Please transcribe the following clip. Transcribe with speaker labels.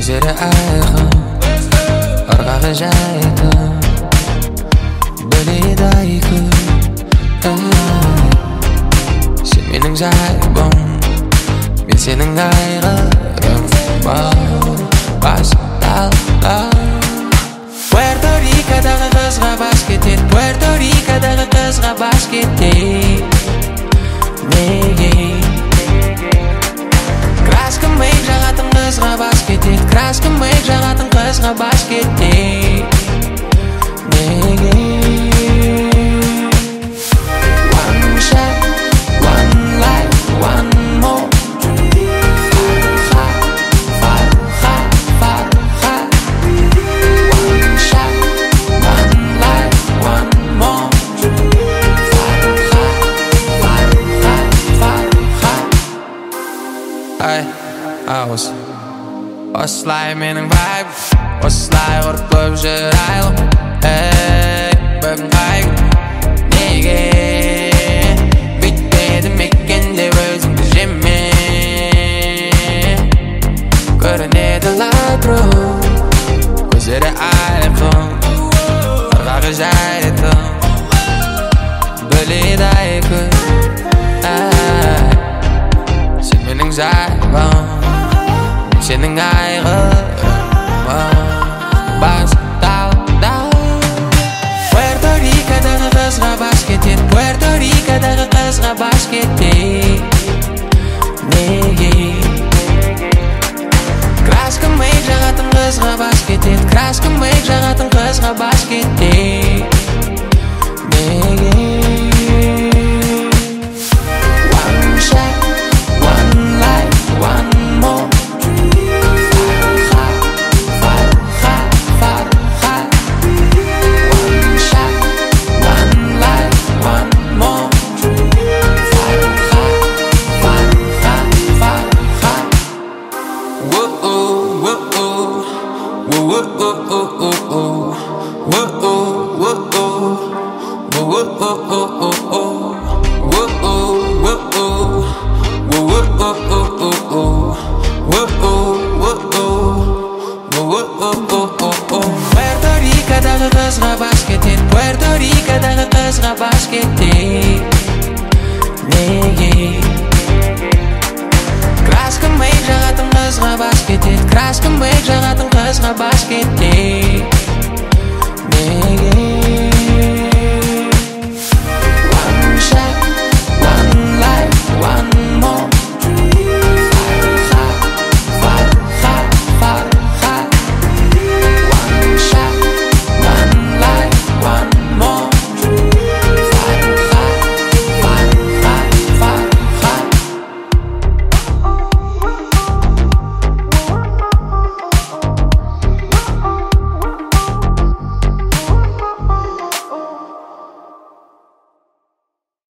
Speaker 1: көздері айқын, ырғағы жайқын, біледі айқын. Сен менің жайбым, мен сенің айғырым. Басталды. Puerto Rico'дағы қызға бас кетеді, Puerto Rico'дағы қызға бас кетеді. Неге? Краска мейк жағатын қызға бас кетеді, краска мейк жағатын қызға бас кетеді. Неге? One shot, one life, one more. Осылай менің вайб, осылай ұрып көп жүр айлым. Бүгін қайғым, неге бүйтпеді мекен деп өзіңді жеме. Көрінеді лайбру, көздері айқын, ырғағы жайқын, біледі айқын. Сен менің жайбым, сенің айғырым. Басталды. Puerto Rico'дағы қызға бас кетеді, Puerto Rico'дағы қызға бас кетеді. Неге? Краска мейк жағатын қызға бас кетеді, краска мейк жағатын қызға бас кетеді. Неге? One shot, one life, one more. Puerto Rico'дағы қызға бас кетеді, Puerto Rico'дағы қызға бас кетеді. Неге? Краска мейк жағатын қызға бас кетеді, краска мейк жағатын қызға бас кетеді. Неге?